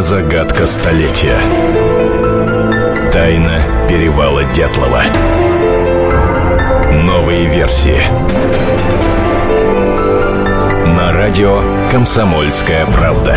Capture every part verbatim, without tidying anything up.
Главная загадка столетия. Тайна перевала Дятлова. Новые версии. На радио «Комсомольская правда».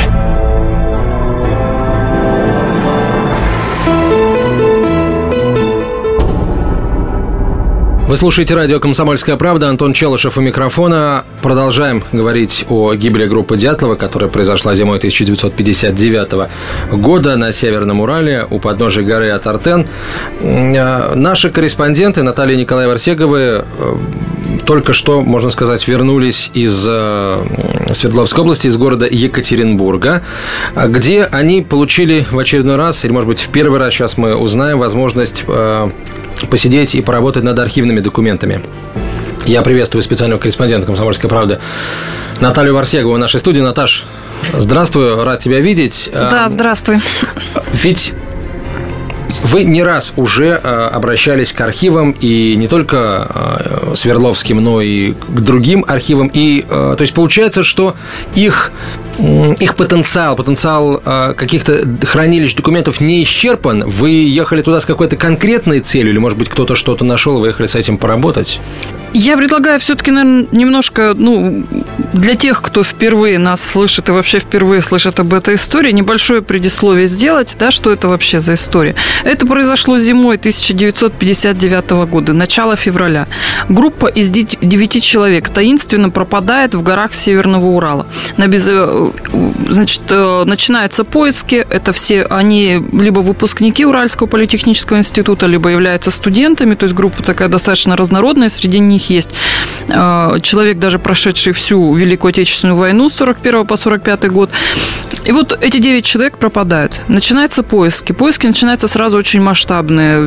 Вы слушаете радио «Комсомольская правда». Антон Челышев у микрофона. Продолжаем говорить о гибели группы Дятлова, которая произошла зимой тысяча девятьсот пятьдесят девятого года на Северном Урале у подножия горы Атартен. Наши корреспонденты Наталья и Николай Варсеговы только что, можно сказать, вернулись из Свердловской области, из города Екатеринбурга, где они получили в очередной раз, или, может быть, в первый раз, сейчас мы узнаем, возможность посидеть и поработать над архивными документами. Я приветствую специального корреспондента «Комсомольской правды» Наталью Варсегову в нашей студии. Наташ, здравствуй, рад тебя видеть. Да, здравствуй. Ведь вы не раз уже обращались к архивам, и не только Свердловским, но и к другим архивам. И, то есть, получается, что их, их потенциал, потенциал каких-то хранилищ документов не исчерпан. Вы ехали туда с какой-то конкретной целью, или, может быть, кто-то что-то нашел, вы ехали с этим поработать? Я предлагаю все-таки, наверное, немножко, ну, для тех, кто впервые нас слышит и вообще впервые слышит об этой истории, небольшое предисловие сделать, да, что это вообще за история. Это произошло зимой тысяча девятьсот пятьдесят девятого года, начало февраля. Группа из девяти человек таинственно пропадает в горах Северного Урала. На без... Значит, начинаются поиски, это все, они либо выпускники Уральского политехнического института, либо являются студентами, то есть группа такая достаточно разнородная, среди них есть человек, даже прошедший всю Великую Отечественную войну с сорок первого по сорок пятый год. И вот эти девять человек пропадают. Начинаются поиски. Поиски начинаются сразу очень масштабные.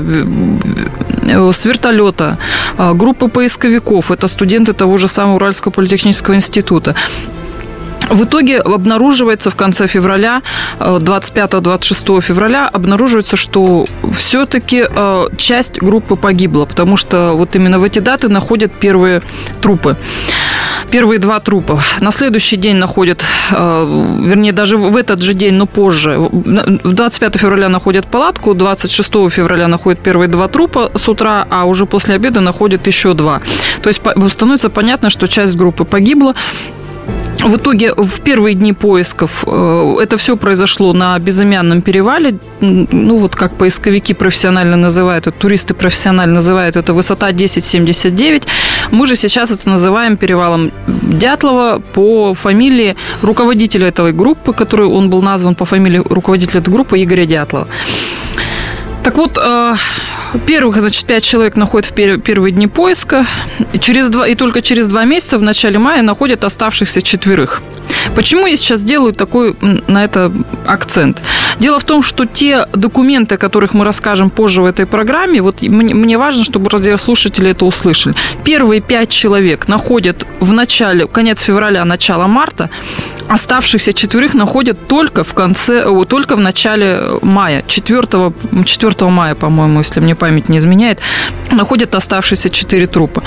С вертолета, группы поисковиков, это студенты того же самого Уральского политехнического института. В итоге обнаруживается в конце февраля, двадцать пятого - двадцать шестого февраля, обнаруживается, что все-таки часть группы погибла, потому что вот именно в эти даты находят первые трупы. Первые два трупа. На следующий день находят, вернее, даже в этот же день, но позже, двадцать пятого февраля находят палатку, двадцать шестого февраля находят первые два трупа с утра, а уже после обеда находят еще два. То есть становится понятно, что часть группы погибла. В итоге в первые дни поисков это все произошло на безымянном перевале. Ну, вот как поисковики профессионально называют, туристы профессионально называют, это высота десять семьдесят девять. Мы же сейчас это называем перевалом Дятлова по фамилии руководителя этой группы, который он был назван по фамилии руководителя этой группы Игоря Дятлова. Так вот, первых, значит, пять человек находят в первые дни поиска, и, через два, и только через два месяца, в начале мая, находят оставшихся четверых. Почему я сейчас делаю такой на это акцент? Дело в том, что те документы, о которых мы расскажем позже в этой программе, вот мне, мне важно, чтобы радиослушатели это услышали. Первые пять человек находят в начале, конец февраля, начало марта, оставшихся четверых находят только в конце, только в начале мая, четвёртого мая, по-моему, если мне память не изменяет, находят оставшиеся четыре трупа.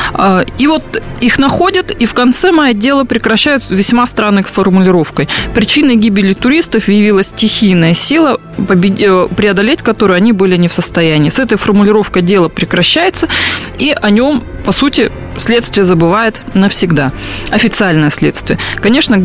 И вот их находят, и в конце мая дело прекращают весьма странной формулировкой. Причиной гибели туристов явилась стихийная сила, преодолеть которую они были не в состоянии. С этой формулировкой дело прекращается, и о нем, по сути, следствие забывает навсегда. Официальное следствие. Конечно,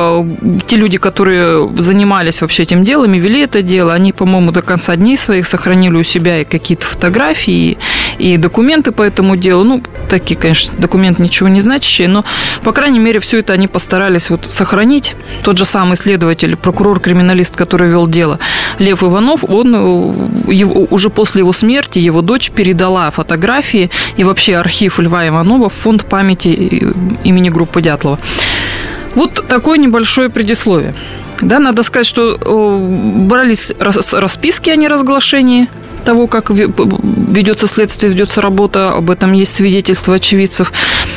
те люди, которые занимались вообще этим делом и вели это дело, они, по-моему, до конца дней своих сохранили у себя и какие-то фотографии, и документы по этому делу. Ну, такие, конечно, документы ничего не значащие, но, по крайней мере, все это они постарались вот сохранить. Тот же самый следователь, прокурор-криминалист, который вел дело, Лев Иванов, он его, уже после его смерти, его дочь передала фотографии и вообще архив Льва Иванова в фонд памяти имени группы Дятлова. Вот такое небольшое предисловие. Да, надо сказать, что брались расписки о неразглашении того, как ведется следствие, ведется работа, об этом есть свидетельства очевидцев.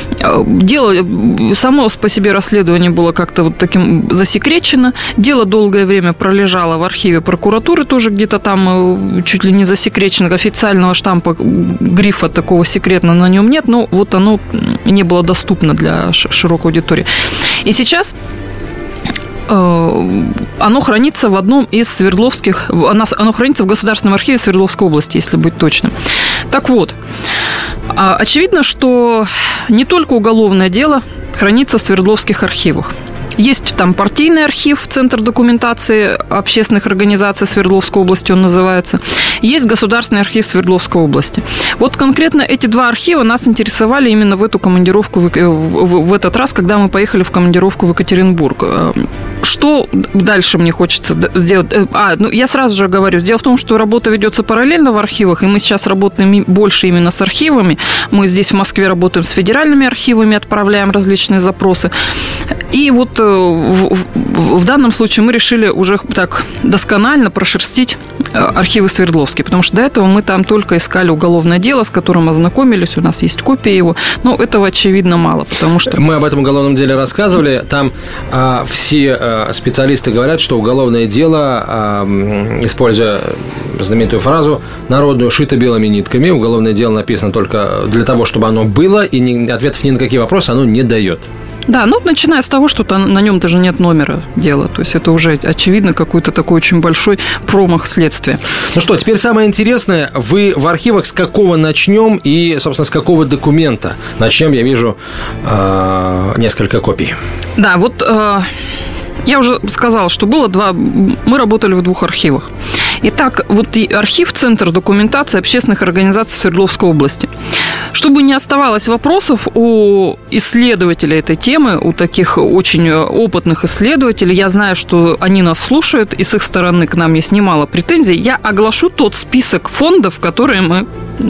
Дело, само по себе расследование было как-то вот таким засекречено. Дело долгое время пролежало в архиве прокуратуры, тоже где-то там чуть ли не засекречено. Официального штампа, грифа такого секретного на нем нет, но вот оно не было доступно для широкой аудитории. И сейчас оно хранится в одном из Свердловских... Оно хранится в Государственном архиве Свердловской области, если быть точным. Так вот, очевидно, что не только уголовное дело хранится в Свердловских архивах. Есть там партийный архив, Центр документации общественных организаций Свердловской области, он называется. Есть Государственный архив Свердловской области. Вот конкретно эти два архива нас интересовали именно в эту командировку, в, в, в этот раз, когда мы поехали в командировку в Екатеринбург. Что дальше мне хочется сделать? А, ну, я сразу же говорю, дело в том, что работа ведется параллельно в архивах, и мы сейчас работаем больше именно с архивами. Мы здесь в Москве работаем с федеральными архивами, отправляем различные запросы. И вот в, в, в данном случае мы решили уже так досконально прошерстить архивы Свердловские, потому что до этого мы там только искали уголовное дело, с которым ознакомились, у нас есть копия его, но этого, очевидно, мало, потому что... Мы об этом уголовном деле рассказывали, там а, все а, специалисты говорят, что уголовное дело, а, используя знаменитую фразу народную, шито белыми нитками, уголовное дело написано только для того, чтобы оно было, и ни, ответов ни на какие вопросы оно не дает. Да, ну, начиная с того, что на нем даже нет номера дела. То есть это уже, очевидно, какой-то такой очень большой промах следствия. Ну что, теперь самое интересное. Вы в архивах с какого начнем и, собственно, с какого документа? Начнем, я вижу, несколько копий. Да, вот... Я уже сказала, что было два... Мы работали в двух архивах. Итак, вот и архив Центр документации общественных организаций Свердловской области. Чтобы не оставалось вопросов у исследователей этой темы, у таких очень опытных исследователей, я знаю, что они нас слушают, и с их стороны к нам есть немало претензий, я оглашу тот список фондов, которые мы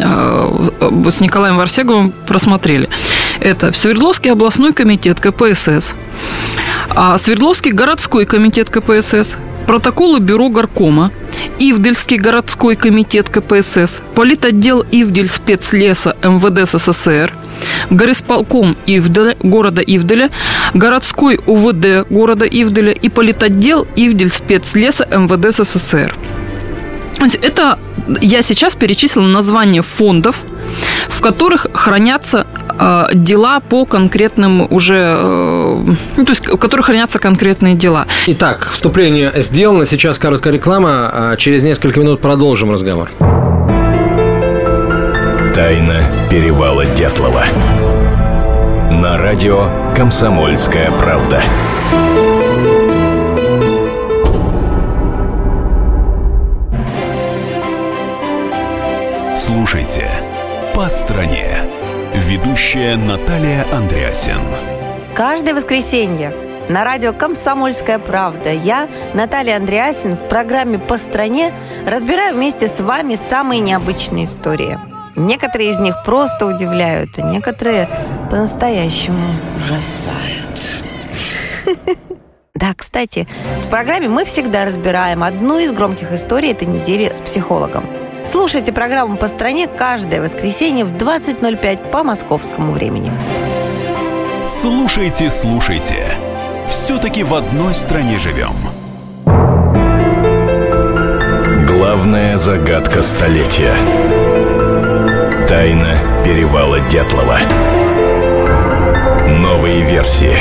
с Николаем Варсеговым просмотрели. Это Свердловский областной комитет ка пэ эс эс, Свердловский городской комитет ка пэ эс эс, протоколы бюро горкома, Ивдельский городской комитет ка пэ эс эс, политотдел Ивдель спецлеса эм вэ дэ эс эс эс эр, горисполком Ивделя, города Ивделя, городской у вэ дэ города Ивделя и политотдел Ивдель спецлеса эм вэ дэ эс эс эс эр. Это я сейчас перечислила названия фондов, в которых хранятся э, дела по конкретным уже, э, ну, то есть в которых хранятся конкретные дела. Итак, вступление сделано, сейчас короткая реклама, а через несколько минут продолжим разговор. Тайна перевала Дятлова. На радио «Комсомольская правда». Слушайте «По стране». Ведущая Наталья Андреасен. Каждое воскресенье на радио «Комсомольская правда» я, Наталья Андреасен, в программе «По стране» разбираю вместе с вами самые необычные истории. Некоторые из них просто удивляют, а некоторые по-настоящему ужасают. Да, кстати, в программе мы всегда разбираем одну из громких историй этой недели с психологом. Слушайте программу «По стране» каждое воскресенье в двадцать ноль пять по московскому времени. Слушайте, слушайте. Все-таки в одной стране живем. Главная загадка столетия. Тайна перевала Дятлова. Новые версии.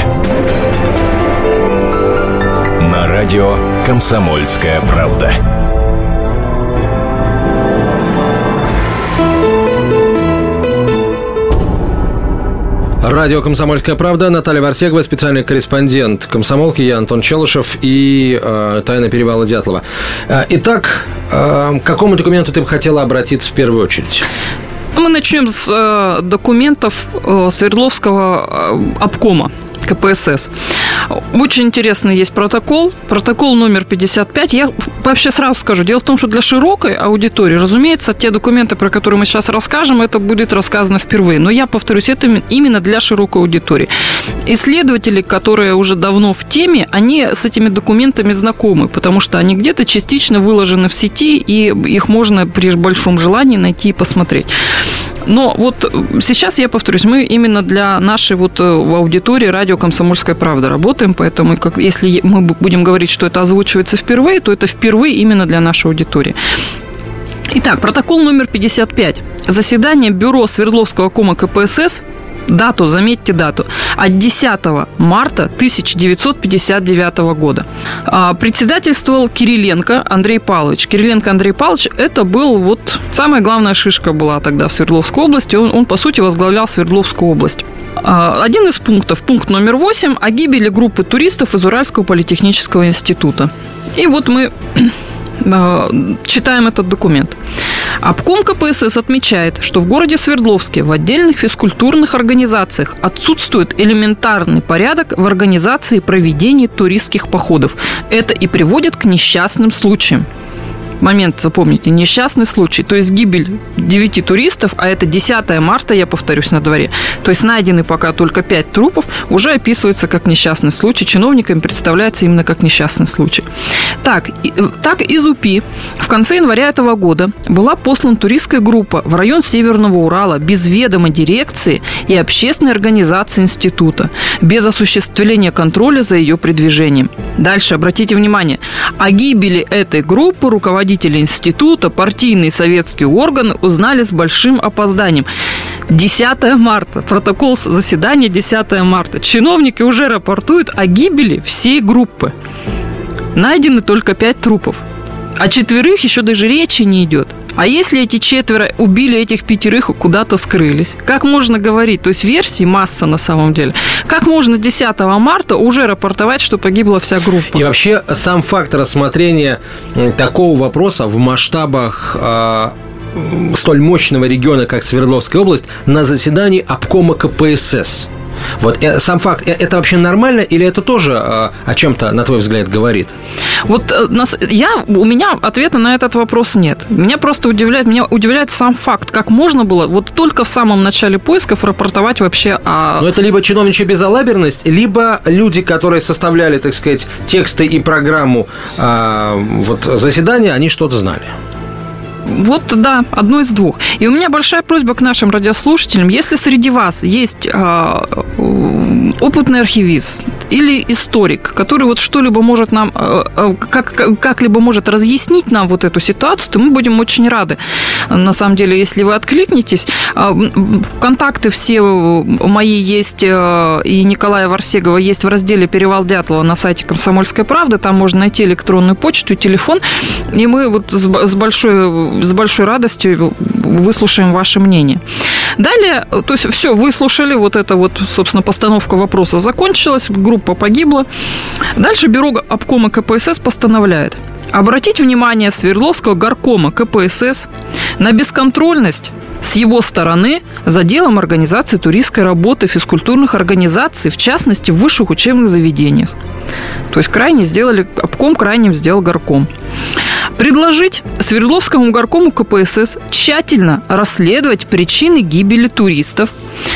На радио «Комсомольская правда». Радио «Комсомольская правда», Наталья Варсегова, специальный корреспондент «Комсомолки», я Антон Челышев и э, «Тайна перевала Дятлова». Э, итак, э, к какому документу ты бы хотела обратиться в первую очередь? Мы начнем с э, документов э, Свердловского э, обкома ка пэ эс эс. Очень интересный есть протокол, протокол номер пятьдесят пять. Я вообще сразу скажу, дело в том, что для широкой аудитории, разумеется, те документы, про которые мы сейчас расскажем, это будет рассказано впервые. Но я повторюсь, это именно для широкой аудитории. Исследователи, которые уже давно в теме, они с этими документами знакомы, потому что они где-то частично выложены в сети, и их можно при большом желании найти и посмотреть. Но вот сейчас, я повторюсь, мы именно для нашей вот аудитории радио «Комсомольская правда» работаем, поэтому как, если мы будем говорить, что это озвучивается впервые, то это впервые именно для нашей аудитории. Итак, протокол номер пятьдесят пять. Заседание бюро Свердловского кома ка пэ эс эс дату, заметьте дату, от десятого марта тысяча девятьсот пятьдесят девятого года. Председательствовал Кириленко Андрей Павлович. Кириленко Андрей Павлович – это был вот самая главная шишка была тогда в Свердловской области. Он, он, по сути, возглавлял Свердловскую область. Один из пунктов, пункт номер восемь, о гибели группы туристов из Уральского политехнического института. И вот мы читаем этот документ. Обком ка пэ эс эс отмечает, что в городе Свердловске в отдельных физкультурных организациях отсутствует элементарный порядок в организации и проведении туристских походов. Это и приводит к несчастным случаям. Момент, запомните, несчастный случай, то есть гибель девяти туристов, а это десятого марта, я повторюсь, на дворе, то есть найдены пока только пять трупов, уже описывается как несчастный случай, чиновникам представляется именно как несчастный случай. Так, так из УПИ в конце января этого года была послана туристская группа в район Северного Урала без ведома дирекции и общественной организации института, без осуществления контроля за ее передвижением. Дальше, обратите внимание, о гибели этой группы руководители института, партийные советские органы узнали с большим опозданием. десятого марта, протокол заседания десятого марта. Чиновники уже рапортуют о гибели всей группы. Найдены только пять трупов. О четверых еще даже речи не идет. А если эти четверо убили этих пятерых и куда-то скрылись? Как можно говорить? То есть версий масса на самом деле. Как можно десятого марта уже рапортовать, что погибла вся группа? И вообще сам факт рассмотрения такого вопроса в масштабах э, столь мощного региона, как Свердловская область, на заседании обкома ка пэ эс эс. Вот сам факт, это вообще нормально или это тоже о чем-то, на твой взгляд, говорит? Вот я, у меня ответа на этот вопрос нет. Меня просто удивляет, меня удивляет сам факт, как можно было вот только в самом начале поисков рапортовать вообще о... Ну, это либо чиновничья безалаберность, либо люди, которые составляли, так сказать, тексты и программу э, вот, заседания, они что-то знали. Вот, да, одно из двух. И у меня большая просьба к нашим радиослушателям. Если среди вас есть э, опытный архивист или историк, который вот что-либо может нам, э, как, как-либо может разъяснить нам вот эту ситуацию, то мы будем очень рады. На самом деле, если вы откликнетесь, э, контакты все мои есть, э, и Николая Варсегова есть в разделе «Перевал Дятлова» на сайте «Комсомольской правды». Там можно найти электронную почту и телефон. И мы вот с, с большой... с большой радостью выслушаем ваше мнение. Далее, то есть все, выслушали, вот эта вот, собственно, постановка вопроса закончилась, группа погибла. Дальше бюро обкома ка пэ эс эс постановляет обратить внимание Свердловского горкома ка пэ эс эс на бесконтрольность с его стороны за делом организации туристской работы физкультурных организаций, в частности, в высших учебных заведениях. То есть крайне сделали, обком крайним сделал горком. Предложить Свердловскому горкому ка пэ эс эс тщательно расследовать причины гибели туристов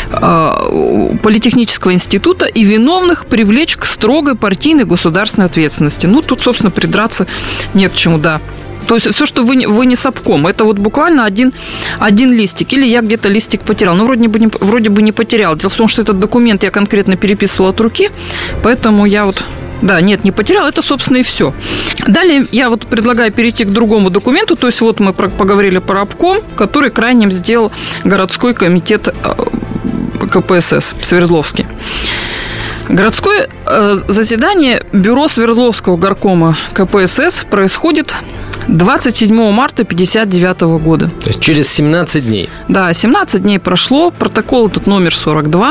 э, Политехнического института и виновных привлечь к строгой партийной государственной ответственности. Ну, тут, собственно, придраться не к чему, да. То есть все, что вы, вы не с обком, это вот буквально один, один листик. Или я где-то листик потерял. Но вроде бы, не, вроде бы не потерял. Дело в том, что этот документ я конкретно переписывала от руки, поэтому я вот... Да, нет, не потерял, это, собственно, и все. Далее я вот предлагаю перейти к другому документу. То есть вот мы поговорили про обком, который крайним сделал городской комитет ка пэ эс эс Свердловский. Городское заседание бюро Свердловского горкома ка пэ эс эс происходит двадцать седьмого марта тысяча девятьсот пятьдесят девятого года. То есть через семнадцать дней. Да, семнадцать дней прошло. Протокол этот номер сорок два.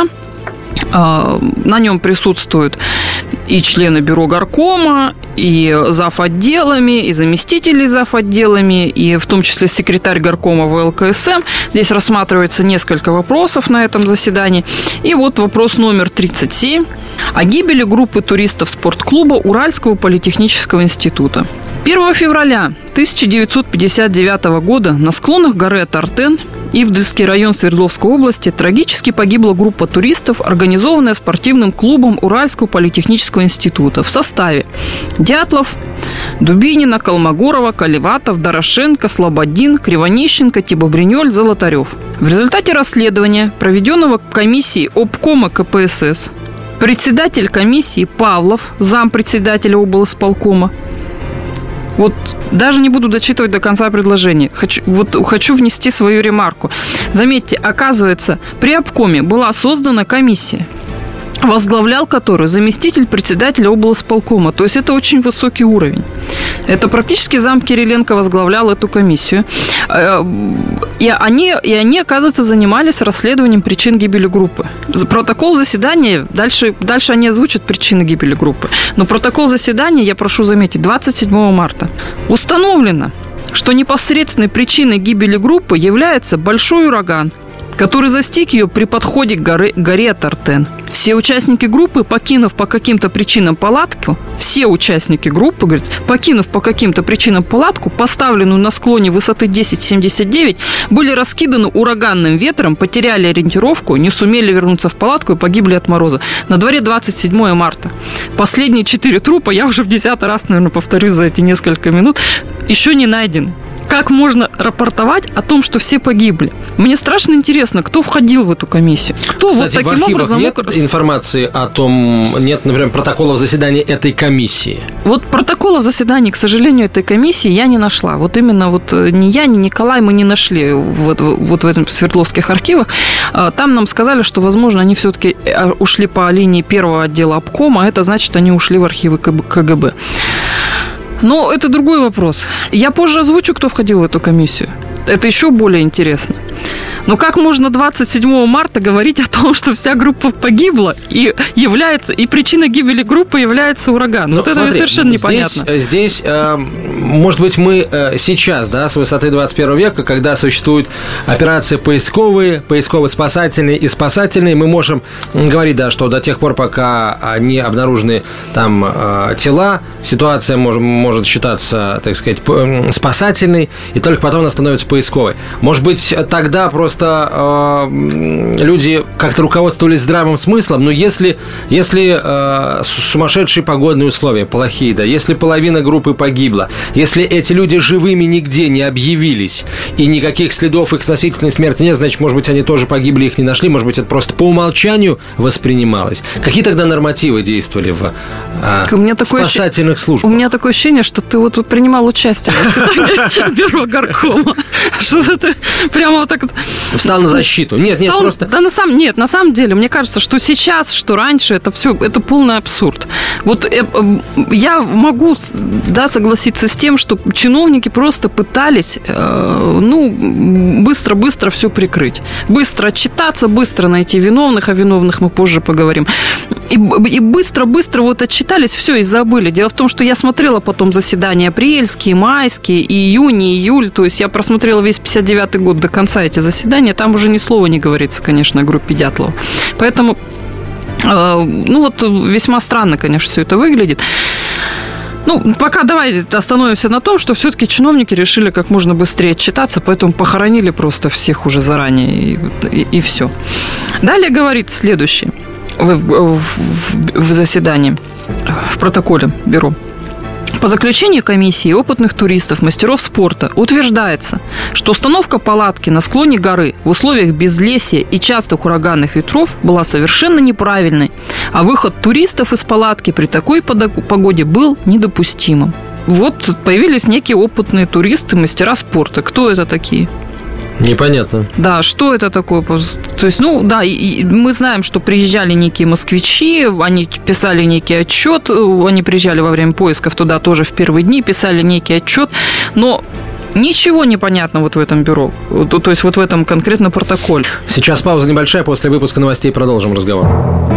На нем присутствуют и члены бюро горкома, и зав. Отделами, и заместители зав. Отделами, и в том числе секретарь горкома вэ эл ка эс эм. Здесь рассматривается несколько вопросов на этом заседании. И вот вопрос номер тридцать семь о гибели группы туристов спортклуба Уральского политехнического института. первого февраля тысяча девятьсот пятьдесят девятого года на склонах горы Тартен, Ивдельский район Свердловской области, трагически погибла группа туристов, организованная спортивным клубом Уральского политехнического института в составе Дятлов, Дубинина, Колмогорова, Колеватов, Дорошенко, Слободин, Кривонищенко, Тибобринёль, Золотарев. В результате расследования, проведенного комиссией обкома ка пэ эс эс, председатель комиссии Павлов, зампредседателя облсполкома, Вот даже не буду дочитывать до конца предложения. Хочу, вот, хочу внести свою ремарку. Заметьте, оказывается, при обкоме была создана комиссия, возглавлял которую заместитель председателя облсполкома. То есть это очень высокий уровень. Это практически зам Кириленко возглавлял эту комиссию. И они, и они, оказывается, занимались расследованием причин гибели группы. Протокол заседания, дальше, дальше они озвучат причины гибели группы. Но протокол заседания, я прошу заметить, двадцать седьмого марта. Установлено, что непосредственной причиной гибели группы является большой ураган, который застиг ее при подходе к горе, горе Тартен. Все участники группы, покинув по каким-то причинам палатку, все участники группы, говорит, покинув по каким-то причинам палатку, поставленную на склоне высоты десять семьдесят девять, были раскиданы ураганным ветром, потеряли ориентировку, не сумели вернуться в палатку и погибли от мороза. На дворе двадцать седьмого марта. Последние четыре трупа, я уже в десятый раз, наверное, повторюсь за эти несколько минут, еще не найдены. Как можно рапортовать о том, что все погибли? Мне страшно интересно, кто входил в эту комиссию. Кто Кстати, вот таким в архивах образом нет мог... информации о том, нет, например, протоколов заседания этой комиссии? Вот протоколов заседаний, к сожалению, этой комиссии я не нашла. Вот именно вот ни я, ни Николай мы не нашли вот, вот в этом Свердловских архивах. Там нам сказали, что, возможно, они все-таки ушли по линии первого отдела обкома, а это значит, они ушли в архивы КГБ. Но это другой вопрос. Я позже озвучу, кто входил в эту комиссию. Это еще более интересно. Но как можно двадцать седьмого марта говорить о том, что вся группа погибла, и является, и причиной гибели группы является ураган? Ну, вот смотри, это совершенно непонятно. Здесь, здесь э, может быть, мы э, сейчас, да, с высоты двадцать первого века, когда существуют операции поисковые, поисково-спасательные и спасательные, мы можем говорить, да, что до тех пор, пока не обнаружены там э, тела, ситуация может, может считаться, так сказать, спасательной, и только потом она становится поисковой. Может быть, тогда просто э, люди как-то руководствовались здравым смыслом, но если, если э, сумасшедшие погодные условия, плохие, да, если половина группы погибла, если эти люди живыми нигде не объявились, и никаких следов их относительной смерти нет, значит, может быть, они тоже погибли, их не нашли, может быть, это просто по умолчанию воспринималось. Какие тогда нормативы действовали в э, спасательных службах? У меня такое ощущение, что ты вот тут принимал участие в бюро горкома. Что ты прямо вот так вот... Встал на защиту. Нет, нет, Встал, просто... Да, на самом, нет, на самом деле, мне кажется, что сейчас, что раньше, это все, это полный абсурд. Вот э, я могу, да, согласиться с тем, что чиновники просто пытались, э, ну, быстро-быстро все прикрыть. Быстро отчитаться, быстро найти виновных, о виновных мы позже поговорим. И, и быстро-быстро вот отчитались, все, и забыли. Дело в том, что я смотрела потом заседания апрельские, майские, июнь, июль, то есть я просмотрела весь пятьдесят девятый год до конца эти заседания, там уже ни слова не говорится, конечно, о группе Дятлова. Поэтому, э, ну вот весьма странно, конечно, все это выглядит. Ну, пока давай остановимся на том, что все-таки чиновники решили как можно быстрее отчитаться, поэтому похоронили просто всех уже заранее, и, и, и все. Далее говорит следующее в, в, в заседании, в протоколе бюро. По заключению комиссии опытных туристов, мастеров спорта утверждается, что установка палатки на склоне горы в условиях безлесья и частых ураганных ветров была совершенно неправильной, а выход туристов из палатки при такой погоде был недопустимым. Вот появились некие опытные туристы, мастера спорта. Кто это такие? Непонятно. Да, что это такое? То есть, ну, да, и, и мы знаем, что приезжали некие москвичи, они писали некий отчет, они приезжали во время поисков туда тоже в первые дни, писали некий отчет, но ничего не понятно вот в этом бюро, то, то есть вот в этом конкретно протоколе. Сейчас пауза небольшая, после выпуска новостей продолжим разговор.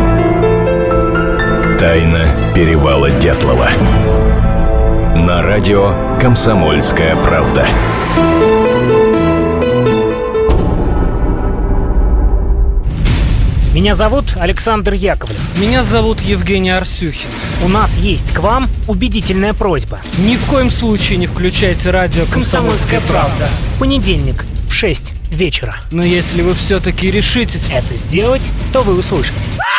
Тайна перевала Дятлова. На радио «Комсомольская правда». Меня зовут Александр Яковлев. Меня зовут Евгений Арсюхин. У нас есть к вам убедительная просьба. Ни в коем случае не включайте радио «Комсомольская правда». В понедельник в шесть вечера. Но если вы все-таки решитесь это сделать, то вы услышите.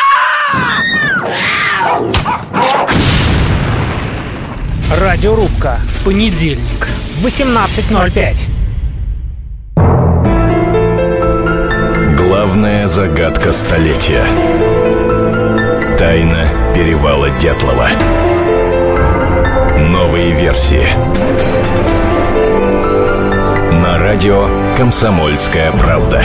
Радиорубка. В понедельник. В восемнадцать ноль пять. Главная загадка столетия. Тайна перевала Дятлова. Новые версии. Радио «Комсомольская правда».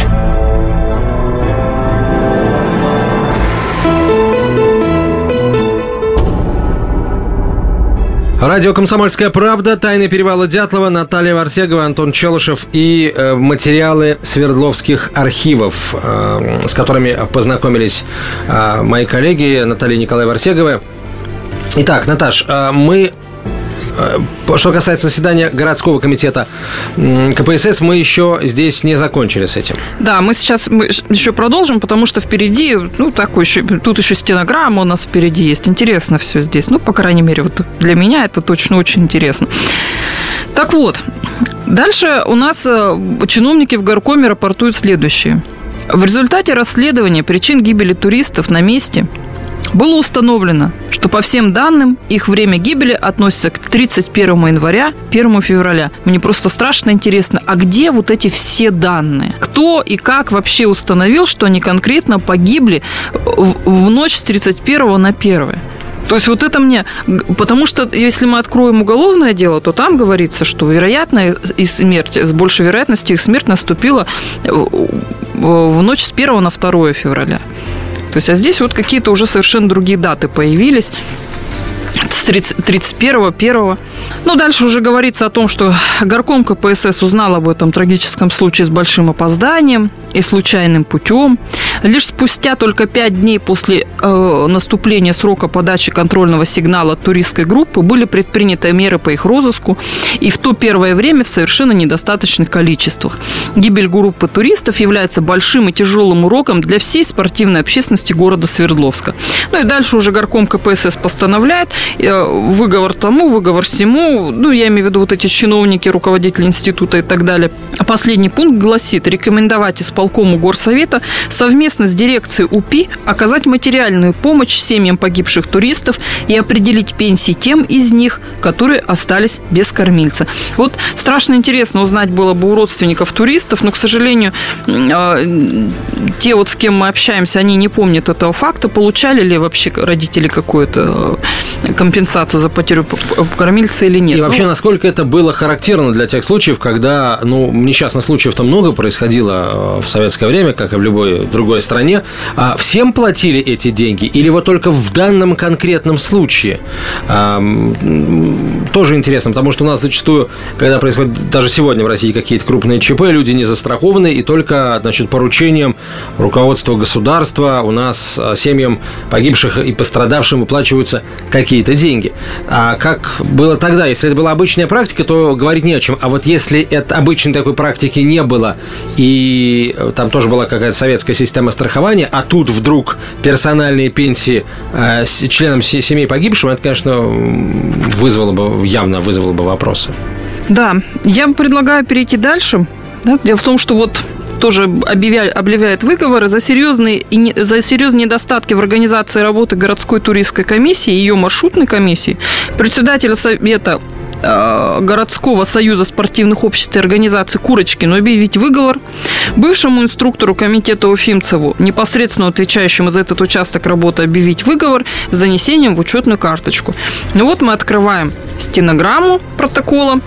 Радио «Комсомольская правда», «Тайны перевала Дятлова», Наталья Варсегова, Антон Челышев и э, материалы Свердловских архивов, э, с которыми познакомились э, мои коллеги Наталья и Николай Варсеговы. Итак, Наташ, э, мы... Что касается заседания городского комитета ка пэ эс эс, мы еще здесь не закончили с этим. Да, мы сейчас мы еще продолжим, потому что впереди, ну, такой еще, тут еще стенограмма у нас впереди есть. Интересно все здесь. Ну, по крайней мере, вот для меня это точно очень интересно. Так вот, дальше у нас чиновники в горкоме рапортуют следующее. В результате расследования причин гибели туристов на месте было установлено, что по всем данным их время гибели относится к тридцать первого января, первого февраля. Мне просто страшно интересно, а где вот эти все данные? Кто и как вообще установил, что они конкретно погибли в ночь с тридцать первого на первое? То есть вот это мне... Потому что если мы откроем уголовное дело, то там говорится, что вероятно их смерть, с большей вероятностью их смерть наступила в ночь с первого на второе февраля. То есть, а здесь вот какие-то уже совершенно другие даты появились. С тридцать первого, первого. Ну, дальше уже говорится о том, что горком ка пэ эс эс узнал об этом трагическом случае с большим опозданием и случайным путем. Лишь спустя только пять дней после э, наступления срока подачи контрольного сигнала от туристской группы были предприняты меры по их розыску, и в то первое время в совершенно недостаточных количествах. Гибель группы туристов является большим и тяжелым уроком для всей спортивной общественности города Свердловска. Ну и дальше уже горком ка пэ эс эс постановляет выговор тому, выговор всему, ну, я имею в виду вот эти чиновники, руководители института и так далее. А последний пункт гласит: рекомендовать исполкому горсовета совместно с дирекцией УПИ оказать материальную помощь семьям погибших туристов и определить пенсии тем из них, которые остались без кормильца. Вот страшно интересно узнать было бы у родственников туристов, но, к сожалению, те вот, с кем мы общаемся, они не помнят этого факта. Получали ли вообще родители какую-то компенсацию за потерю кормильца или нет. И вообще, ну, насколько это было характерно для тех случаев, когда, ну, несчастных случаев-то много происходило в советское время, как и в любой другой стране. А всем платили эти деньги? Или вот только в данном конкретном случае? А, тоже интересно, потому что у нас зачастую, когда происходит даже сегодня в России какие-то крупные ЧП, люди не застрахованы, и только, значит, поручением руководства государства у нас семьям погибших и пострадавшим выплачиваются какие-то деньги. А как было тогда? Если это была обычная практика, то говорить не о чем. А вот если это обычной такой практики не было, и там тоже была какая-то советская система страхования, а тут вдруг персональные пенсии э, членам семей погибшим, это, конечно, вызвало бы, явно вызвало бы вопросы. Да, я предлагаю перейти дальше. Да? Дело в том, что вот тоже объявляет, объявляет выговоры за серьезные, за серьезные недостатки в организации работы городской туристской комиссии и ее маршрутной комиссии. Председателя совета э, городского союза спортивных обществ и организаций Курочкину объявить выговор, бывшему инструктору комитета Уфимцеву, непосредственно отвечающему за этот участок работы, объявить выговор с занесением в учетную карточку. Ну вот мы открываем стенограмму протокола.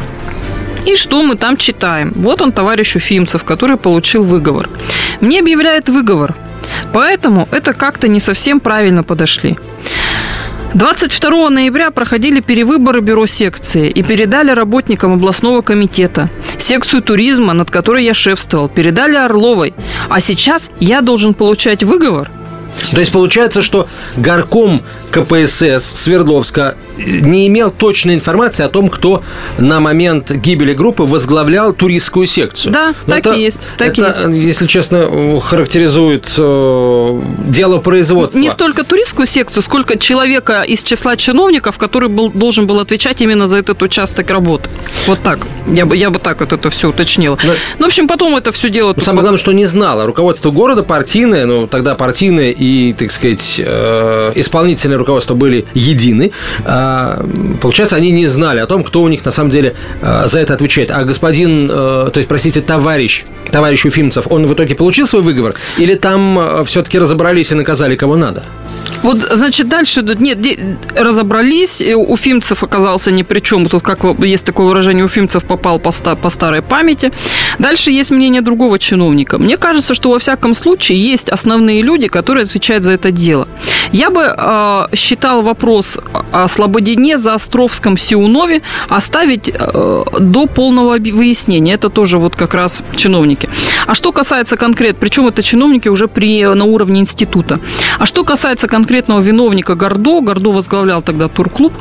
И что мы там читаем? Вот он, товарищ Уфимцев, который получил выговор. Мне объявляют выговор, поэтому это как-то не совсем правильно подошли. двадцать второго ноября проходили перевыборы бюро секции и передали работникам областного комитета. Секцию туризма, над которой я шефствовал, передали Орловой. А сейчас я должен получать выговор? То есть получается, что горком ка пэ эс эс Свердловска не имел точной информации о том, кто на момент гибели группы возглавлял туристскую секцию. Да, но так это, и есть. Так это, и есть. Если честно, характеризует э, дело производства. Не столько туристскую секцию, сколько человека из числа чиновников, который был, должен был отвечать именно за этот участок работы. Вот так. Я бы, я бы так вот это все уточнила. Но, ну, в общем, потом это все дело... Самое главное, что не знало. Руководство города партийное, ну, тогда партийное и, так сказать, исполнительное руководство были едины, получается, они не знали о том, кто у них на самом деле за это отвечает. А господин, то есть, простите, товарищ, товарищ Уфимцев, он в итоге получил свой выговор? Или там все-таки разобрались и наказали кого надо? Вот, значит, дальше идут. Нет, разобрались, Уфимцев оказался ни при чем. Тут, как есть такое выражение, Уфимцев попал по, ста, по старой памяти. Дальше есть мнение другого чиновника. Мне кажется, что во всяком случае есть основные люди, которые отвечают за это дело. Я бы э, считал вопрос о Слободине, Заостровском, Сиунове оставить э, до полного выяснения. Это тоже вот как раз чиновники. А что касается конкретно, причем это чиновники уже при, на уровне института. А что касается конкретного виновника Гордо, Гордо возглавлял тогда турклуб,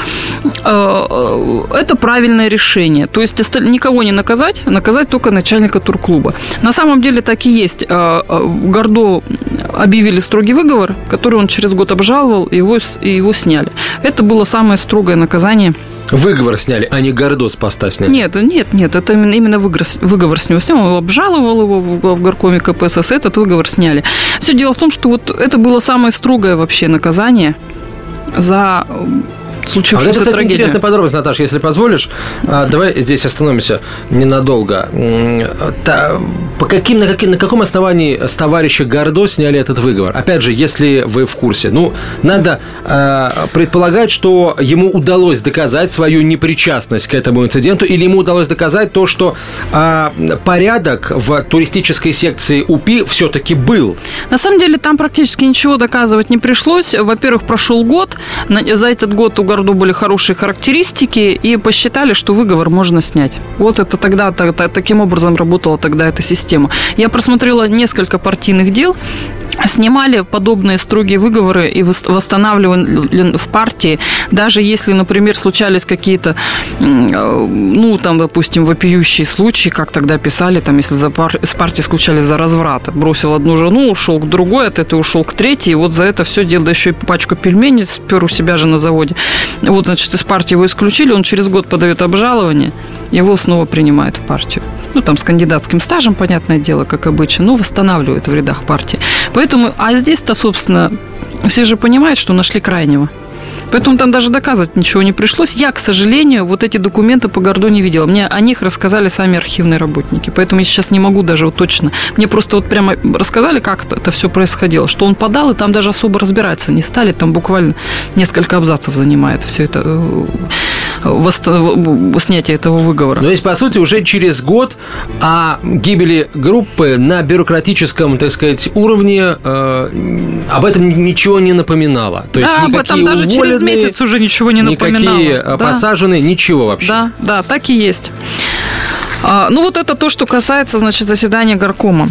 э, это правильное решение. То есть никого не наказать, наказать только начальника турклуба. На самом деле так и есть. Гордо объявили строгий выговор, который он через год обжаловал, и его, и его сняли. Это было самое строгое наказание. Выговор сняли, а не Гордо с поста сняли? Нет, нет, нет, это именно, именно выговор, выговор с него снял. Он обжаловал его в, в горкоме ка пэ эс эс, этот выговор сняли. Все дело в том, что вот это было самое строгое вообще наказание за случившуюся трагедию. А это, кстати, трагедию. интересная подробность, Наташа, если позволишь. Давай здесь остановимся ненадолго. По каким, на, каким, на каком основании с товарища Гордо сняли этот выговор? Опять же, если вы в курсе, ну, надо э, предполагать, что ему удалось доказать свою непричастность к этому инциденту, или ему удалось доказать то, что э, порядок в туристической секции УПИ все-таки был. На самом деле там практически ничего доказывать не пришлось. Во-первых, прошел год, за этот год у Гордо были хорошие характеристики, и посчитали, что выговор можно снять. Вот это тогда, так, таким образом работала тогда эта система. Я просмотрела несколько партийных дел, снимали подобные строгие выговоры и восстанавливали в партии, даже если, например, случались какие-то, ну, там, допустим, вопиющие случаи, как тогда писали, там, если за пар... с партии случались за разврат, бросил одну жену, ушел к другой, от этой ушел к третьей, и вот за это все дело, да еще и пачку пельменей спер у себя же на заводе. Вот, значит, из партии его исключили, он через год подает обжалование, его снова принимают в партию. Ну, там, с кандидатским стажем, понятное дело, как обычно, но восстанавливают в рядах партии. Поэтому, а здесь-то, собственно, все же понимают, что нашли крайнего. Поэтому там даже доказывать ничего не пришлось. Я, к сожалению, вот эти документы по Гордо не видела. Мне о них рассказали сами архивные работники. Поэтому я сейчас не могу даже вот точно. Мне просто вот прямо рассказали, как это все происходило. Что он подал, и там даже особо разбираться не стали. Там буквально несколько абзацев занимает все это, снятие этого выговора. То есть, по сути, уже через год о гибели группы на бюрократическом, так сказать, уровне э, об этом ничего не напоминало. То есть, да, об этом даже через месяц уже ничего не напоминало. Никакие да. посаженные, ничего вообще. Да, да, так и есть. А, ну, вот это то, что касается, значит, заседания горкома.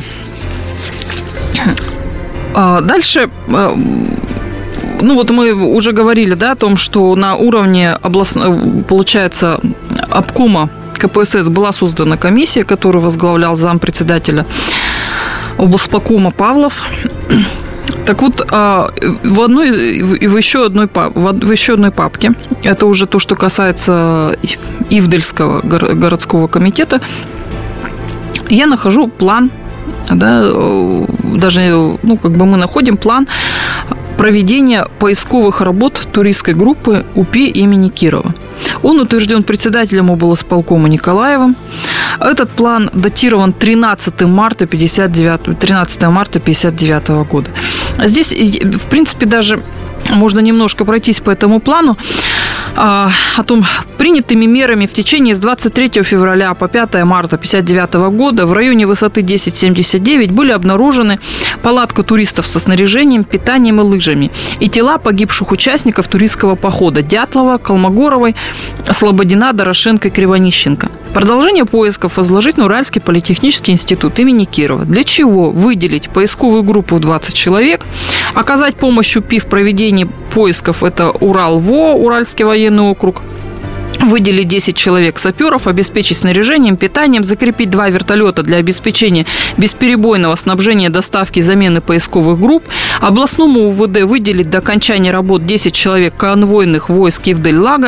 А, дальше... Ну, вот мы уже говорили, да, о том, что на уровне, област... получается, обкома ка пэ эс эс была создана комиссия, которую возглавлял зампредседателя облсполкома Павлов. Так вот, в, одной, в, еще одной, в еще одной папке, это уже то, что касается Ивдельского городского комитета, я нахожу план, да, даже, ну, как бы мы находим план проведения поисковых работ туристской группы УПИ имени Кирова. Он утвержден председателем облсполкома Николаевым. Этот план датирован тринадцатого марта пятьдесят девятого года. Здесь, в принципе, даже можно немножко пройтись по этому плану о том, принятыми мерами в течение с двадцать третьего февраля по пятого марта пятьдесят девятого года в районе высоты десять семьдесят девять были обнаружены палатка туристов со снаряжением, питанием и лыжами и тела погибших участников туристского похода Дятлова, Колмогоровой, Слободина, Дорошенко и Кривонищенко. Продолжение поисков возложить на Уральский политехнический институт имени Кирова. Для чего? Выделить поисковую группу в двадцать человек, оказать помощь УПИ в проведении поисков, это Урал-ВО, Уральский военный округ, выделить десять человек саперов, обеспечить снаряжением, питанием, закрепить два вертолета для обеспечения бесперебойного снабжения, доставки и замены поисковых групп, областному УВД выделить до окончания работ десять человек конвойных войск Ивдель-Лага,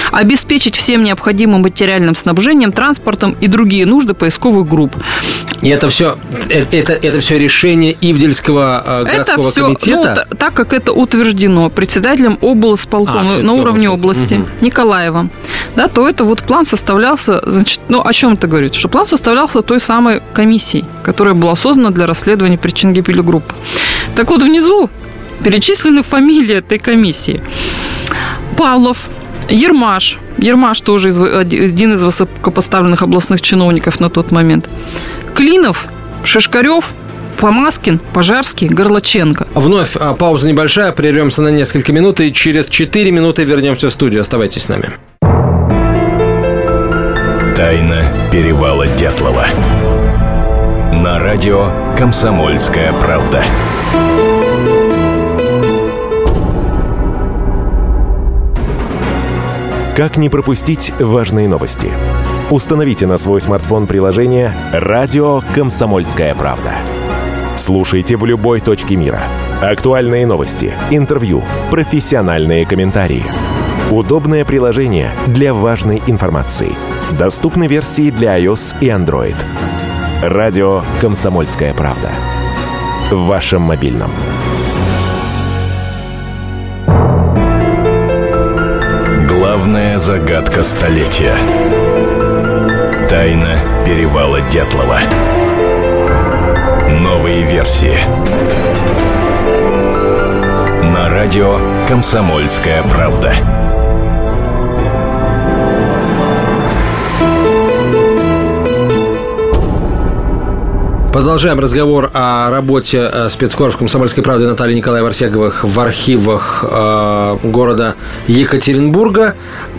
обеспечить всем необходимым материальным снабжением, транспортом и другие нужды поисковых групп. И это все, это, это все решение Ивдельского э, городского это все, комитета? Ну, так как это утверждено председателем облсполкома а, на уровне области угу. Николаевым, да, то это вот план составлялся, значит, ну, о чем это говорит? Что план составлялся той самой комиссией, которая была создана для расследования причин гибели группы. Так вот, внизу перечислены фамилии этой комиссии. Павлов, Ермаш. Ермаш тоже из, один из высокопоставленных областных чиновников на тот момент. Клинов, Шишкарев, Помаскин, Пожарский, Горлаченко. Вновь пауза небольшая, прервемся на несколько минут, и через четыре минуты вернемся в студию. Оставайтесь с нами. Тайна перевала Дятлова. На радио «Комсомольская правда». Как не пропустить важные новости? Установите на свой смартфон приложение «Радио Комсомольская правда». Слушайте в любой точке мира. Актуальные новости, интервью, профессиональные комментарии. Удобное приложение для важной информации. Доступны версии для iOS и Android. «Радио Комсомольская правда». В вашем мобильном. Главная загадка столетия. Тайна перевала Дятлова. Новые версии. На радио «Комсомольская правда». Продолжаем разговор о работе спецкоров «Комсомольской правды» Натальи Николаевны Арсеговых в архивах э, города Екатеринбурга.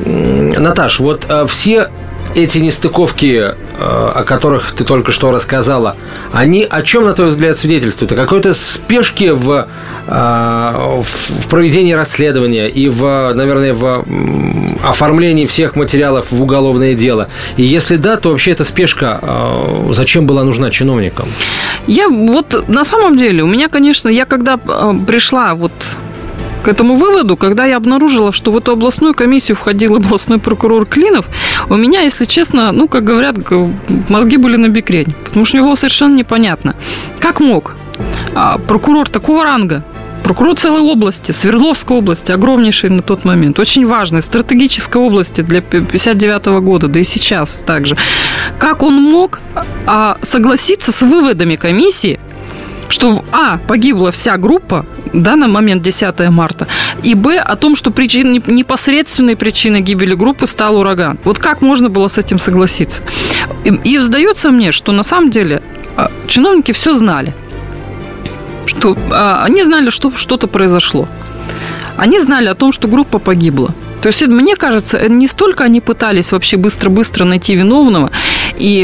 Наташ, вот э, все эти нестыковки, э, о которых ты только что рассказала, они о чем, на твой взгляд, свидетельствуют? О какой-то спешке в, э, в, в проведении расследования и, в, наверное, в оформлении всех материалов в уголовное дело? И если да, то вообще эта спешка э, зачем была нужна чиновникам? Я вот на самом деле, у меня, конечно, я когда пришла вот к этому выводу, когда я обнаружила, что в эту областную комиссию входил областной прокурор Клинов, у меня, если честно, ну, как говорят, мозги были на бекрень, потому что мне было совершенно непонятно, как мог прокурор такого ранга, прокурор целой области, Свердловской области, огромнейшей на тот момент, очень важной, стратегической области для пятьдесят девятого года, да и сейчас также, как он мог согласиться с выводами комиссии, что, а, погибла вся группа, да, на момент десятого марта, и, б, о том, что причин, непосредственной причиной гибели группы стал ураган. Вот как можно было с этим согласиться? И, и сдается мне, что на самом деле чиновники все знали. Что, а, они знали, что что-то произошло. Они знали о том, что группа погибла. То есть, мне кажется, не столько они пытались вообще быстро-быстро найти виновного и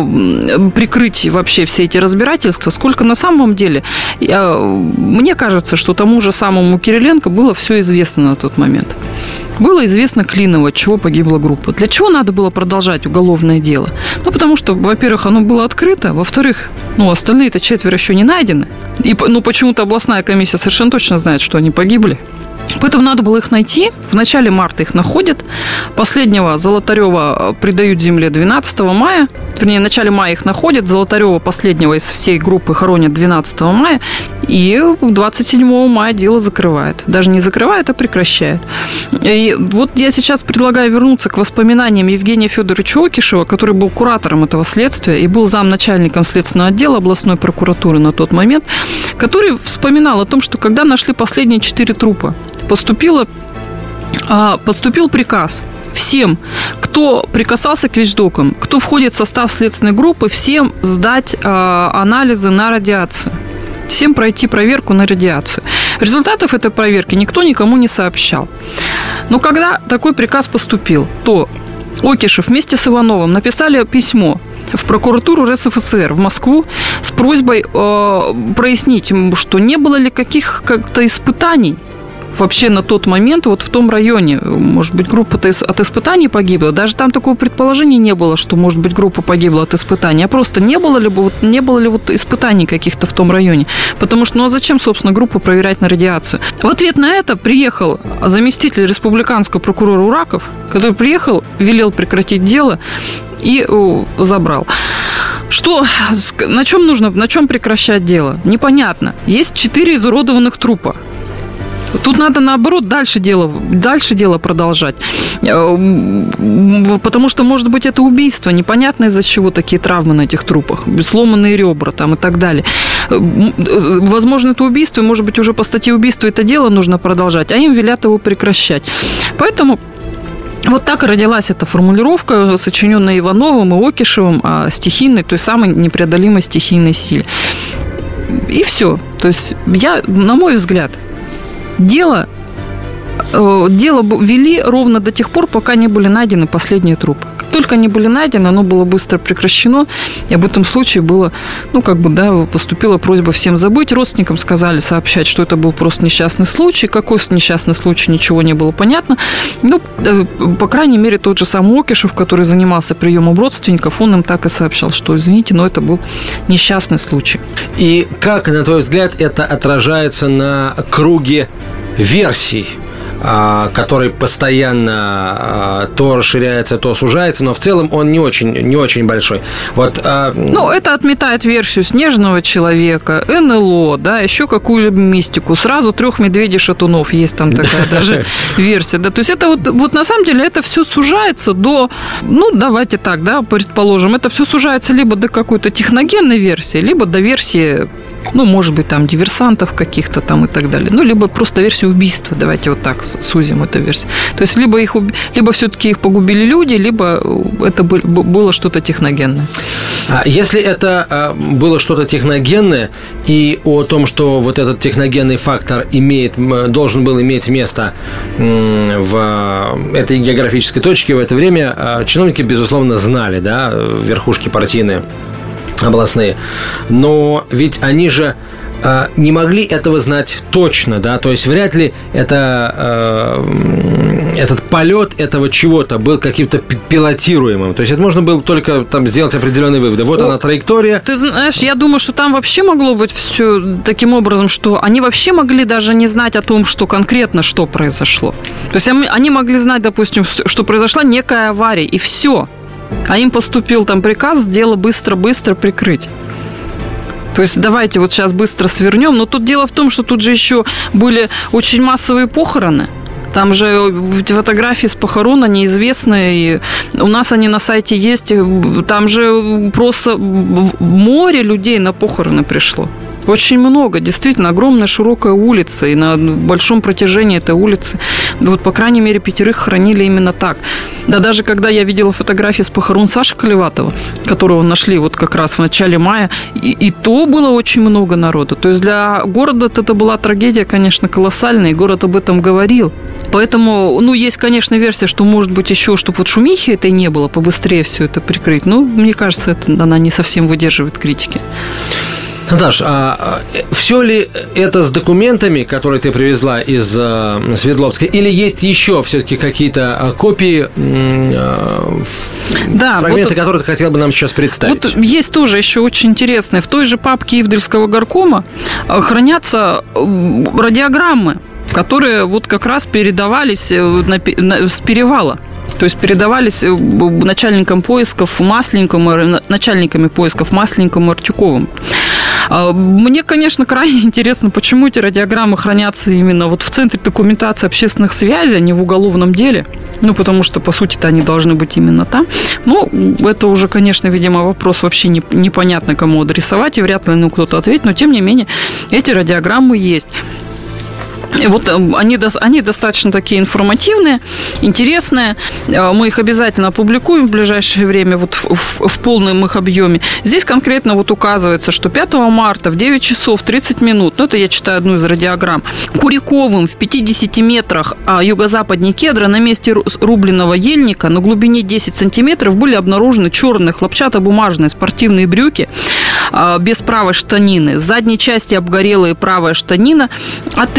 э, прикрыть вообще все эти разбирательства, сколько на самом деле, э, мне кажется, что тому же самому Кириленко было все известно на тот момент. Было известно Клинову, от чего погибла группа. Для чего надо было продолжать уголовное дело? Ну, потому что, во-первых, оно было открыто, во-вторых, ну, остальные-то четверо еще не найдены. И, ну, почему-то областная комиссия совершенно точно знает, что они погибли. Поэтому надо было их найти. В начале марта их находят. Последнего Золотарева предают земле двенадцатого мая. Вернее, в начале мая их находят. Золотарева последнего из всей группы хоронят двенадцатого мая. И двадцать седьмого мая дело закрывает. Даже не закрывает, а прекращает. И вот я сейчас предлагаю вернуться к воспоминаниям Евгения Федоровича Окишева, который был куратором этого следствия и был замначальником следственного отдела областной прокуратуры на тот момент, который вспоминал о том, что когда нашли последние четыре трупа, Поступило, поступил приказ всем, кто прикасался к вещдокам, кто входит в состав следственной группы, всем сдать анализы на радиацию. Всем пройти проверку на радиацию. Результатов этой проверки никто никому не сообщал. Но когда такой приказ поступил, то Окишев вместе с Ивановым написали письмо в прокуратуру РСФСР в Москву с просьбой э, прояснить, что не было ли каких-то испытаний вообще на тот момент вот в том районе. Может быть, группа от испытаний погибла. Даже там такого предположения не было, что, может быть, группа погибла от испытаний. А просто не было ли, вот, не было ли вот испытаний каких-то в том районе. Потому что, ну а зачем, собственно, группу проверять на радиацию? В ответ на это приехал заместитель республиканского прокурора Ураков, который приехал, велел прекратить дело и забрал. Что, на чем нужно, на чем прекращать дело? Непонятно. Есть четыре изуродованных трупа. Тут надо, наоборот, дальше дело, дальше дело продолжать. Потому что, может быть, это убийство. Непонятно, из-за чего такие травмы на этих трупах. Сломанные ребра там, и так далее. Возможно, это убийство. Может быть, уже по статье убийства это дело нужно продолжать, а им велят его прекращать. Поэтому вот так и родилась эта формулировка, сочиненная Ивановым и Окишевым о стихийной, той самой непреодолимой стихийной силе. И все. То есть я, на мой взгляд, Дело, дело вели ровно до тех пор, пока не были найдены последние трупы. Как только они были найдены, оно было быстро прекращено, и об этом случае было, ну, как бы, да, поступила просьба всем забыть. Родственникам сказали сообщать, что это был просто несчастный случай. Какой несчастный случай, ничего не было понятно. Ну, по крайней мере, тот же самый Окишев, который занимался приемом родственников, он им так и сообщал, что, извините, но это был несчастный случай. И как, на твой взгляд, это отражается на круге версий, который постоянно то расширяется, то сужается, но в целом он не очень, не очень большой. Вот, а... Ну, это отметает версию снежного человека, эн эл о, да, еще какую-либо мистику. Сразу трех медведей-шатунов есть там такая даже версия. Да. То есть это вот, вот на самом деле это все сужается до, ну, давайте так, да, предположим, это все сужается либо до какой-то техногенной версии, либо до версии, ну, может быть, там, диверсантов каких-то там и так далее. Ну, либо просто версию убийства, давайте вот так сузим эту версию. То есть, либо, их, либо все-таки их погубили люди, либо это было что-то техногенное. Если это было что-то техногенное, и о том, что вот этот техногенный фактор имеет, должен был иметь место в этой географической точке в это время, чиновники, безусловно, знали, да, верхушки партийные, областные. Но ведь они же э, не могли этого знать точно, да, то есть вряд ли это, э, этот полет этого чего-то был каким-то пилотируемым. То есть это можно было только там сделать определенные выводы. Вот О, она траектория. Ты знаешь, я думаю, что там вообще могло быть все таким образом, что они вообще могли даже не знать о том, что конкретно что произошло. То есть они могли знать, допустим, что произошла некая авария, и все. А им поступил там приказ дело быстро-быстро прикрыть. То есть давайте вот сейчас быстро свернем. Но тут дело в том, что тут же еще были очень массовые похороны. Там же фотографии с похорон, они известны, и у нас они на сайте есть. Там же просто море людей на похороны пришло. Очень много, действительно, огромная широкая улица, и на большом протяжении этой улицы, вот, по крайней мере, пятерых хоронили именно так. Да даже когда я видела фотографии с похорон Саши Колеватова, которого нашли вот как раз в начале мая, и, и то было очень много народу. То есть для города это была трагедия, конечно, колоссальная, и город об этом говорил. Поэтому, ну, есть, конечно, версия, что, может быть, еще, чтобы вот шумихи этой не было, побыстрее все это прикрыть. Но, мне кажется, это, она не совсем выдерживает критики. Наташ, а все ли это с документами, которые ты привезла из э, Свердловска, или есть еще все-таки какие-то копии, э, да, фрагменты, вот, которые ты хотела бы нам сейчас представить? Вот есть тоже еще очень интересные. В той же папке Ивдельского горкома хранятся радиограммы, которые вот как раз передавались на, на, с перевала. То есть передавались начальникам поисков Масленниковым, начальниками поисков Масленниковым и Артюковым. Мне, конечно, крайне интересно, почему эти радиограммы хранятся именно вот в Центре документации общественных связей, а не в уголовном деле. Ну, потому что, по сути-то, они должны быть именно там. Но это уже, конечно, видимо, вопрос вообще не, непонятно, кому адресовать, и вряд ли ну, кто-то ответит. Но, тем не менее, эти радиограммы есть. И вот они, они достаточно такие информативные, интересные. Мы их обязательно опубликуем в ближайшее время вот в, в, в полном их объеме. Здесь конкретно вот указывается, что пятого марта в девять часов тридцать минут, ну это я читаю одну из радиограмм, Куряковым в пятидесяти метрах юго-западнее Кедра на месте рубленного ельника на глубине десять сантиметров были обнаружены черные хлопчатобумажные спортивные брюки без правой штанины. С задней части обгорелая правая штанина отрезана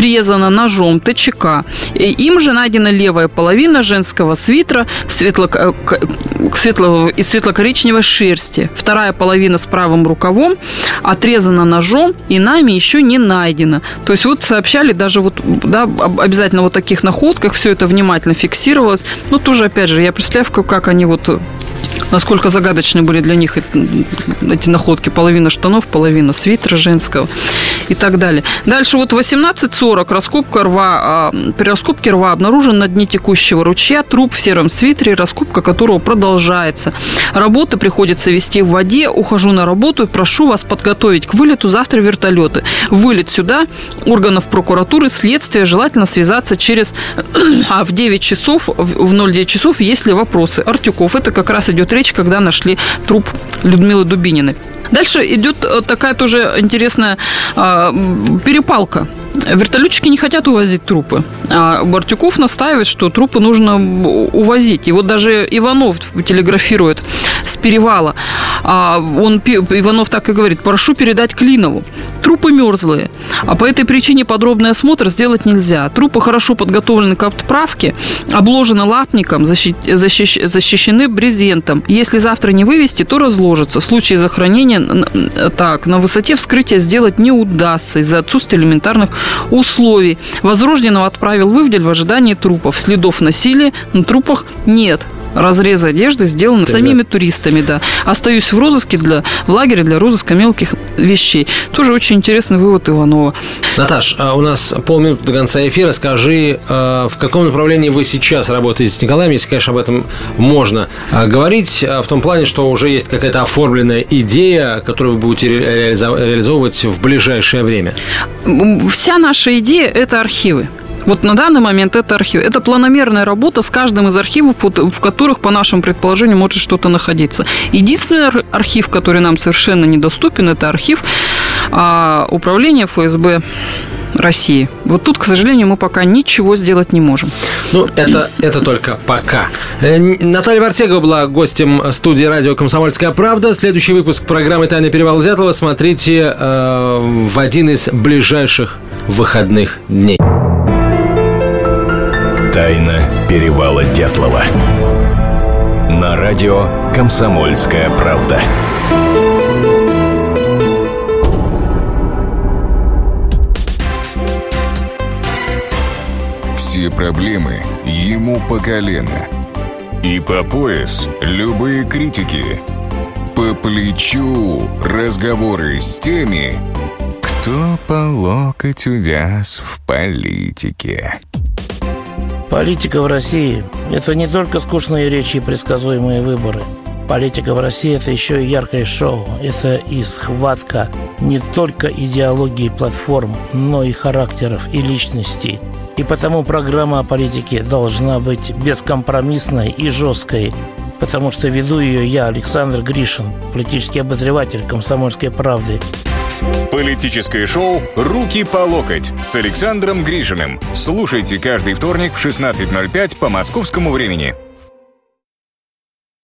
ножом ТЧК. Им же найдена левая половина женского свитера светло, светло, из светло-коричневой шерсти. Вторая половина с правым рукавом отрезана ножом и нами еще не найдена. То есть вот сообщали даже вот, да, обязательно вот таких находках, все это внимательно фиксировалось. Ну, тоже, опять же, я представляю, как они вот... Насколько загадочны были для них эти находки. Половина штанов, половина свитера женского и так далее. Дальше вот в восемнадцать сорок раскопка рва, при раскопке рва обнаружен на дне текущего ручья труп в сером свитере, раскопка которого продолжается. Работы приходится вести в воде. Ухожу на работу и прошу вас подготовить к вылету завтра вертолеты. Вылет сюда органов прокуратуры, следствия, желательно связаться через... А в девять часов, в ноль девять часов, есть ли вопросы? Артюков. Это как раз идет речь, когда нашли труп Людмилы Дубининой. Дальше идет такая тоже интересная э, перепалка. Вертолетчики не хотят увозить трупы. А Артюков настаивает, что трупы нужно увозить. И вот даже Иванов телеграфирует с перевала. А он, Иванов так и говорит: прошу передать Клинову. Трупы мерзлые, а по этой причине подробный осмотр сделать нельзя. Трупы хорошо подготовлены к отправке, обложены лапником, защи, защищ, защищены брезентом. Если завтра не вывести, то разложатся. В случае захоронения так, на высоте вскрытия сделать не удастся из-за отсутствия элементарных условий. Возрожденного отправил в Ивдель в ожидании трупов. Следов насилия на трупах нет. Разрезы одежды сделаны да, самими да. туристами, да. Остаюсь в розыске для, в лагере для розыска мелких вещей. Тоже очень интересный вывод Иванова. Наташ, у нас полминуты до конца эфира. Скажи, в каком направлении вы сейчас работаете с Николаем, если, конечно, об этом можно говорить, в том плане, что уже есть какая-то оформленная идея, которую вы будете реализовывать в ближайшее время? Вся наша идея – это архивы. Вот на данный момент это архив. Это планомерная работа с каждым из архивов, в которых, по нашему предположению, может что-то находиться. Единственный архив, который нам совершенно недоступен, это архив а, управления эф эс бэ России. Вот тут, к сожалению, мы пока ничего сделать не можем. Ну, это, это только пока. Наталья Вартегова была гостем студии радио «Комсомольская правда». Следующий выпуск программы «Тайна перевала Дятлова» смотрите э, в один из ближайших выходных дней. «Тайна перевала Дятлова». На радио «Комсомольская правда». Все проблемы ему по колено. И по пояс любые критики. По плечу разговоры с теми, кто по локоть увяз в политике. Политика в России – это не только скучные речи и предсказуемые выборы. Политика в России – это еще и яркое шоу. Это и схватка не только идеологии и платформ, но и характеров и личностей. И потому программа о политике должна быть бескомпромиссной и жесткой, потому что веду ее я, Александр Гришин, политический обозреватель «Комсомольской правды». Политическое шоу «Руки по локоть» с Александром Гришиным. Слушайте каждый вторник в шестнадцать ноль пять по московскому времени.